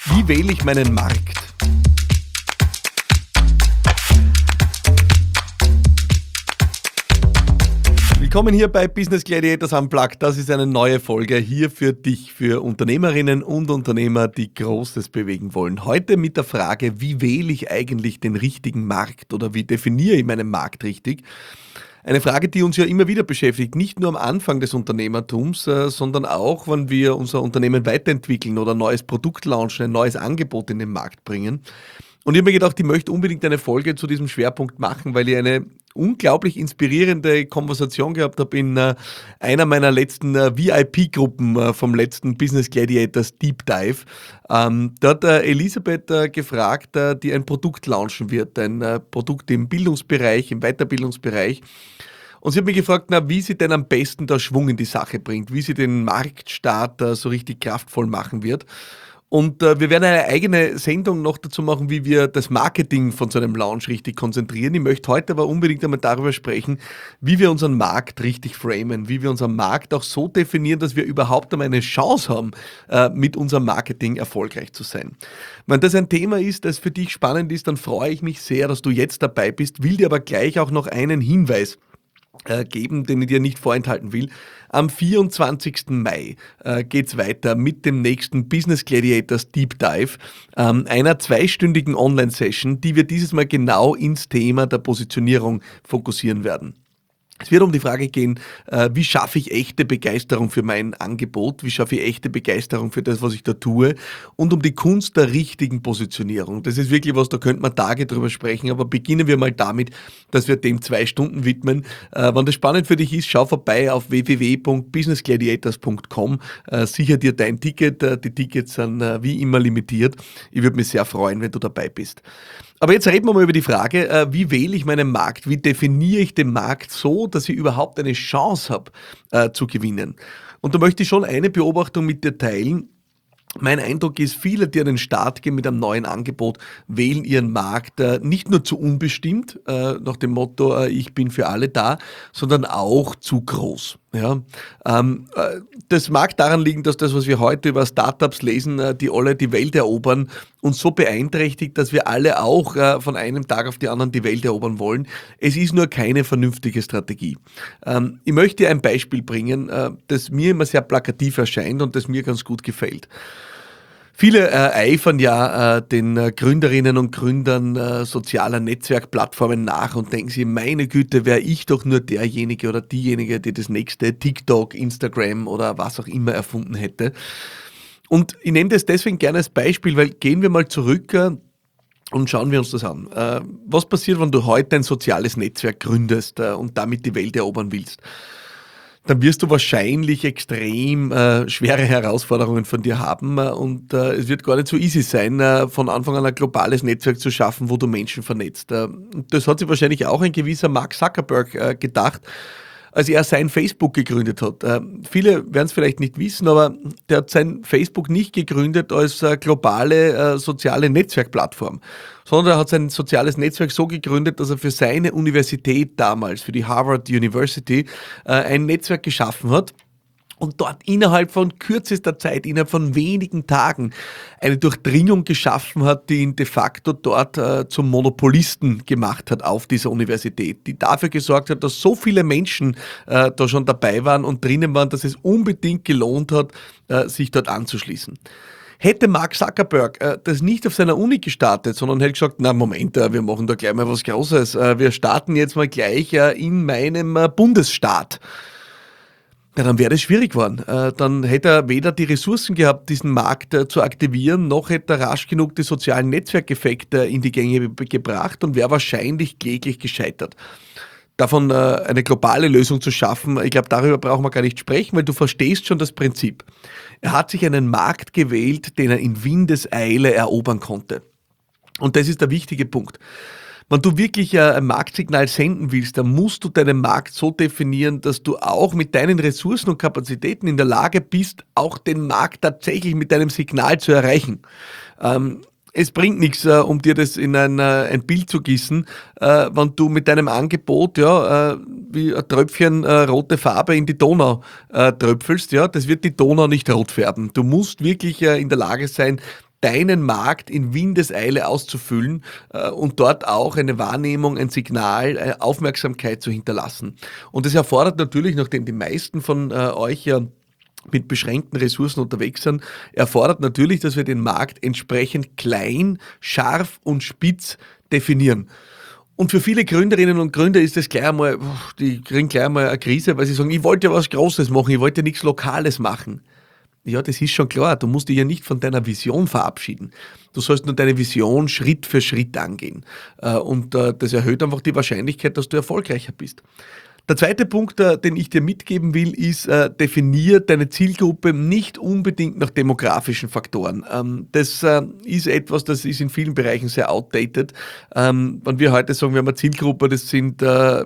Wie wähle ich meinen Markt? Willkommen hier bei Business Gladiators Unplugged. Das ist eine neue Folge hier für dich, für Unternehmerinnen und Unternehmer, die Großes bewegen wollen. Heute mit der Frage, wie wähle ich eigentlich den richtigen Markt oder wie definiere ich meinen Markt richtig? Eine Frage, die uns ja immer wieder beschäftigt, nicht nur am Anfang des Unternehmertums, sondern auch, wenn wir unser Unternehmen weiterentwickeln oder ein neues Produkt launchen, ein neues Angebot in den Markt bringen. Und ich habe mir gedacht, ich möchte unbedingt eine Folge zu diesem Schwerpunkt machen, weil ich eine unglaublich inspirierende Konversation gehabt habe in einer meiner letzten VIP-Gruppen vom letzten Business Gladiators Deep Dive. Da hat Elisabeth gefragt, die ein Produkt launchen wird, ein Produkt im Bildungsbereich, im Weiterbildungsbereich. Und sie hat mich gefragt, wie sie denn am besten da Schwung in die Sache bringt, wie sie den Marktstart so richtig kraftvoll machen wird. Und wir werden eine eigene Sendung noch dazu machen, wie wir das Marketing von so einem Launch richtig konzentrieren. Ich möchte heute aber unbedingt einmal darüber sprechen, wie wir unseren Markt richtig framen, wie wir unseren Markt auch so definieren, dass wir überhaupt einmal eine Chance haben, mit unserem Marketing erfolgreich zu sein. Wenn das ein Thema ist, das für dich spannend ist, dann freue ich mich sehr, dass du jetzt dabei bist, will dir aber gleich auch noch einen Hinweis geben, den ich dir nicht vorenthalten will. Am 24. Mai geht's weiter mit dem nächsten Business Gladiators Deep Dive, einer 2-stündigen Online-Session, die wir dieses Mal genau ins Thema der Positionierung fokussieren werden. Es wird um die Frage gehen, wie schaffe ich echte Begeisterung für mein Angebot, wie schaffe ich echte Begeisterung für das, was ich da tue, und um die Kunst der richtigen Positionierung. Das ist wirklich was, da könnte man Tage drüber sprechen, aber beginnen wir mal damit, dass wir dem 2 Stunden widmen. Wenn das spannend für dich ist, schau vorbei auf www.businessgladiators.com, sicher dir dein Ticket, die Tickets sind wie immer limitiert. Ich würde mich sehr freuen, wenn du dabei bist. Aber jetzt reden wir mal über die Frage, wie wähle ich meinen Markt, wie definiere ich den Markt so, dass ich überhaupt eine Chance habe zu gewinnen. Und da möchte ich schon eine Beobachtung mit dir teilen. Mein Eindruck ist, viele, die an den Start gehen mit einem neuen Angebot, wählen ihren Markt nicht nur zu unbestimmt, nach dem Motto, ich bin für alle da, sondern auch zu groß. Ja, das mag daran liegen, dass das, was wir heute über Startups lesen, die alle die Welt erobern, uns so beeinträchtigt, dass wir alle auch von einem Tag auf den anderen die Welt erobern wollen. Es ist nur keine vernünftige Strategie. Ich möchte dir ein Beispiel bringen, das mir immer sehr plakativ erscheint und das mir ganz gut gefällt. Viele eifern ja den Gründerinnen und Gründern sozialer Netzwerkplattformen nach und denken sich, meine Güte, wäre ich doch nur derjenige oder diejenige, die das nächste TikTok, Instagram oder was auch immer erfunden hätte. Und ich nehme das deswegen gerne als Beispiel, weil gehen wir mal zurück und schauen wir uns das an. Was passiert, wenn du heute ein soziales Netzwerk gründest und damit die Welt erobern willst? Dann wirst du wahrscheinlich extrem schwere Herausforderungen von dir haben und es wird gar nicht so easy sein, von Anfang an ein globales Netzwerk zu schaffen, wo du Menschen vernetzt. Das hat sich wahrscheinlich auch ein gewisser Mark Zuckerberg gedacht, als er sein Facebook gegründet hat. Viele werden es vielleicht nicht wissen, aber der hat sein Facebook nicht gegründet als globale soziale Netzwerkplattform, sondern er hat sein soziales Netzwerk so gegründet, dass er für seine Universität damals, für die Harvard University, ein Netzwerk geschaffen hat. Und dort innerhalb von kürzester Zeit, innerhalb von wenigen Tagen, eine Durchdringung geschaffen hat, die ihn de facto dort zum Monopolisten gemacht hat auf dieser Universität, die dafür gesorgt hat, dass so viele Menschen da schon dabei waren und drinnen waren, dass es unbedingt gelohnt hat, sich dort anzuschließen. Hätte Mark Zuckerberg das nicht auf seiner Uni gestartet, sondern hätte gesagt, na Moment, wir machen da gleich mal was Großes, wir starten jetzt mal gleich in meinem Bundesstaat. Ja, dann wäre das schwierig geworden. Dann hätte er weder die Ressourcen gehabt, diesen Markt zu aktivieren, noch hätte er rasch genug die sozialen Netzwerkeffekte in die Gänge gebracht und wäre wahrscheinlich kläglich gescheitert. Davon eine globale Lösung zu schaffen, ich glaube, darüber brauchen wir gar nicht sprechen, weil du verstehst schon das Prinzip. Er hat sich einen Markt gewählt, den er in Windeseile erobern konnte. Und das ist der wichtige Punkt. Wenn du wirklich ein Marktsignal senden willst, dann musst du deinen Markt so definieren, dass du auch mit deinen Ressourcen und Kapazitäten in der Lage bist, auch den Markt tatsächlich mit deinem Signal zu erreichen. Es bringt nichts, um dir das in ein Bild zu gießen, wenn du mit deinem Angebot wie ein Tröpfchen rote Farbe in die Donau tröpfelst. Ja, das wird die Donau nicht rot färben. Du musst wirklich in der Lage sein, deinen Markt in Windeseile auszufüllen und dort auch eine Wahrnehmung, ein Signal, Aufmerksamkeit zu hinterlassen. Und das erfordert natürlich, nachdem die meisten von euch ja mit beschränkten Ressourcen unterwegs sind, erfordert natürlich, dass wir den Markt entsprechend klein, scharf und spitz definieren. Und für viele Gründerinnen und Gründer ist das gleich einmal, die kriegen gleich einmal eine Krise, weil sie sagen, ich wollte ja was Großes machen, ich wollte ja nichts Lokales machen. Ja, das ist schon klar, du musst dich ja nicht von deiner Vision verabschieden. Du sollst nur deine Vision Schritt für Schritt angehen. Und das erhöht einfach die Wahrscheinlichkeit, dass du erfolgreicher bist. Der zweite Punkt, den ich dir mitgeben will, ist, definier deine Zielgruppe nicht unbedingt nach demografischen Faktoren. Das ist etwas, das ist in vielen Bereichen sehr outdated. Wenn wir heute sagen, wir haben eine Zielgruppe, das sind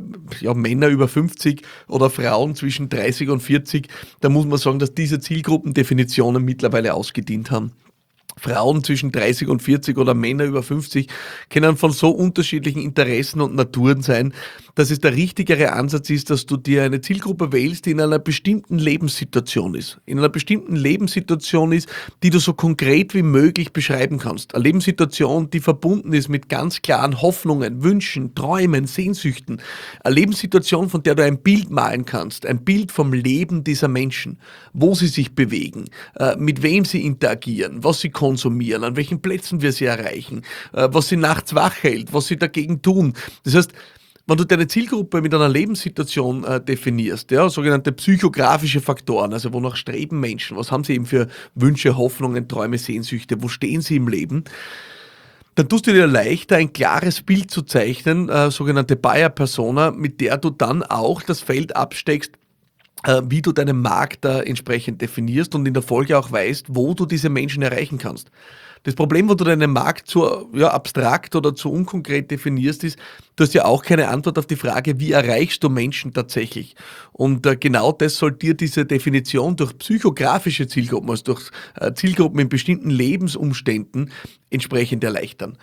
Männer über 50 oder Frauen zwischen 30 und 40, da muss man sagen, dass diese Zielgruppendefinitionen mittlerweile ausgedient haben. Frauen zwischen 30 und 40 oder Männer über 50 können von so unterschiedlichen Interessen und Naturen sein, dass es der richtigere Ansatz ist, dass du dir eine Zielgruppe wählst, die in einer bestimmten Lebenssituation ist. In einer bestimmten Lebenssituation ist, die du so konkret wie möglich beschreiben kannst. Eine Lebenssituation, die verbunden ist mit ganz klaren Hoffnungen, Wünschen, Träumen, Sehnsüchten. Eine Lebenssituation, von der du ein Bild malen kannst. Ein Bild vom Leben dieser Menschen. Wo sie sich bewegen, mit wem sie interagieren, was sie konsumieren, an welchen Plätzen wir sie erreichen, was sie nachts wach hält, was sie dagegen tun. Das heißt, wenn du deine Zielgruppe mit einer Lebenssituation definierst, ja, sogenannte psychografische Faktoren, also wonach streben Menschen, was haben sie eben für Wünsche, Hoffnungen, Träume, Sehnsüchte, wo stehen sie im Leben, dann tust du dir leichter, ein klares Bild zu zeichnen, sogenannte Buyer-Persona, mit der du dann auch das Feld absteckst, wie du deinen Markt da entsprechend definierst und in der Folge auch weißt, wo du diese Menschen erreichen kannst. Das Problem, wo du deinen Markt zu abstrakt oder zu unkonkret definierst, ist, du hast ja auch keine Antwort auf die Frage, wie erreichst du Menschen tatsächlich? Und genau das soll dir diese Definition durch psychografische Zielgruppen, also durch Zielgruppen in bestimmten Lebensumständen entsprechend erleichtern.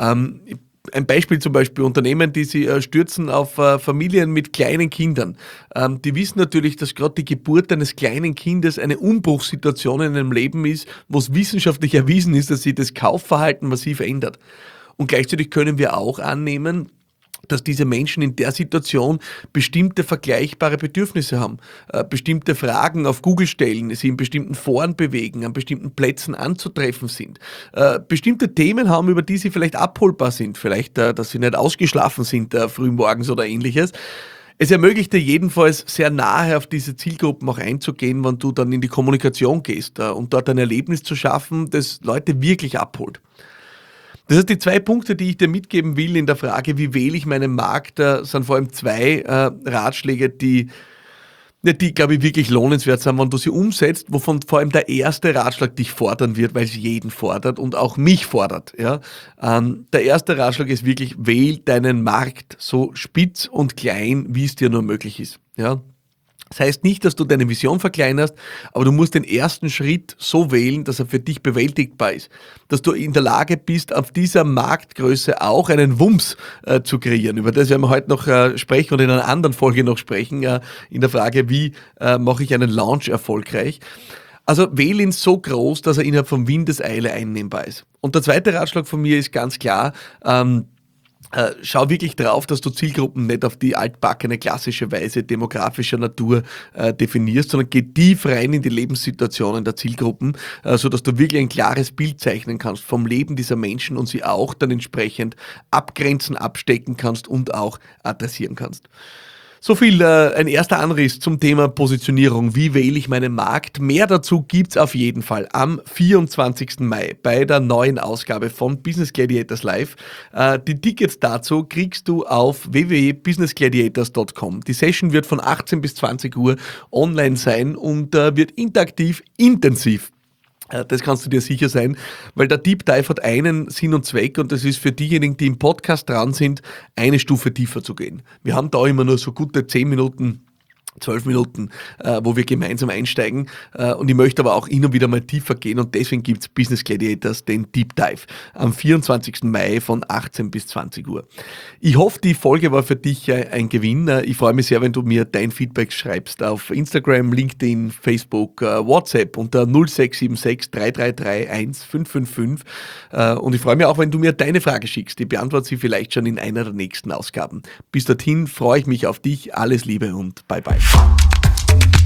Ein Beispiel zum Beispiel Unternehmen, die sich stürzen auf Familien mit kleinen Kindern. Die wissen natürlich, dass gerade die Geburt eines kleinen Kindes eine Umbruchssituation in einem Leben ist, wo es wissenschaftlich erwiesen ist, dass sich das Kaufverhalten massiv ändert. Und gleichzeitig können wir auch annehmen, dass diese Menschen in der Situation bestimmte vergleichbare Bedürfnisse haben, bestimmte Fragen auf Google stellen, sie in bestimmten Foren bewegen, an bestimmten Plätzen anzutreffen sind, bestimmte Themen haben, über die sie vielleicht abholbar sind, vielleicht, dass sie nicht ausgeschlafen sind frühmorgens oder ähnliches. Es ermöglicht dir jedenfalls sehr nahe auf diese Zielgruppen auch einzugehen, wenn du dann in die Kommunikation gehst und dort ein Erlebnis zu schaffen, das Leute wirklich abholt. Das heißt, die zwei Punkte, die ich dir mitgeben will in der Frage, wie wähle ich meinen Markt, sind vor allem zwei Ratschläge, die, glaube ich, wirklich lohnenswert sind, wenn du sie umsetzt, wovon vor allem der erste Ratschlag dich fordern wird, weil es jeden fordert und auch mich fordert. Ja? Der erste Ratschlag ist wirklich, wähl deinen Markt so spitz und klein, wie es dir nur möglich ist. Ja? Das heißt nicht, dass du deine Vision verkleinerst, aber du musst den ersten Schritt so wählen, dass er für dich bewältigbar ist. Dass du in der Lage bist, auf dieser Marktgröße auch einen Wumms zu kreieren. Über das werden wir heute noch sprechen und in einer anderen Folge noch sprechen, in der Frage, wie mache ich einen Launch erfolgreich. Also wähl ihn so groß, dass er innerhalb von Windeseile einnehmbar ist. Und der zweite Ratschlag von mir ist ganz klar, schau wirklich drauf, dass du Zielgruppen nicht auf die altbackene klassische Weise demografischer Natur definierst, sondern geh tief rein in die Lebenssituationen der Zielgruppen, sodass du wirklich ein klares Bild zeichnen kannst vom Leben dieser Menschen und sie auch dann entsprechend abgrenzen, abstecken kannst und auch adressieren kannst. So viel ein erster Anriss zum Thema Positionierung. Wie wähle ich meinen Markt? Mehr dazu gibt's auf jeden Fall am 24. Mai bei der neuen Ausgabe von Business Gladiators Live. Die Tickets dazu kriegst du auf www.businessgladiators.com. Die Session wird von 18 bis 20 Uhr online sein und wird interaktiv, intensiv. Das kannst du dir sicher sein, weil der Deep Dive hat einen Sinn und Zweck und das ist für diejenigen, die im Podcast dran sind, eine Stufe tiefer zu gehen. Wir haben da immer nur so gute 10 Minuten 12 Minuten, wo wir gemeinsam einsteigen. Und ich möchte aber auch hin und wieder mal tiefer gehen und deswegen gibt's Business Gladiators, den Deep Dive, am 24. Mai von 18 bis 20 Uhr. Ich hoffe, die Folge war für dich ein Gewinn. Ich freue mich sehr, wenn du mir dein Feedback schreibst auf Instagram, LinkedIn, Facebook, WhatsApp unter 0676 333 1555. Und ich freue mich auch, wenn du mir deine Frage schickst. Ich beantworte sie vielleicht schon in einer der nächsten Ausgaben. Bis dorthin freue ich mich auf dich. Alles Liebe und bye bye.